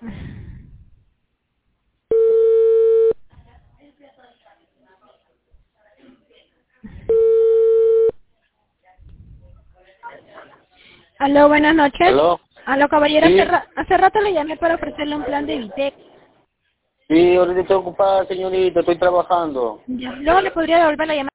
Aló, buenas noches. ¿Aló? Aló, caballero, Sí, hace rato le llamé para ofrecerle un plan de Vitec. sí, ahorita estoy ocupada, señorita, estoy trabajando. Ya. Luego le podría devolver la llamada.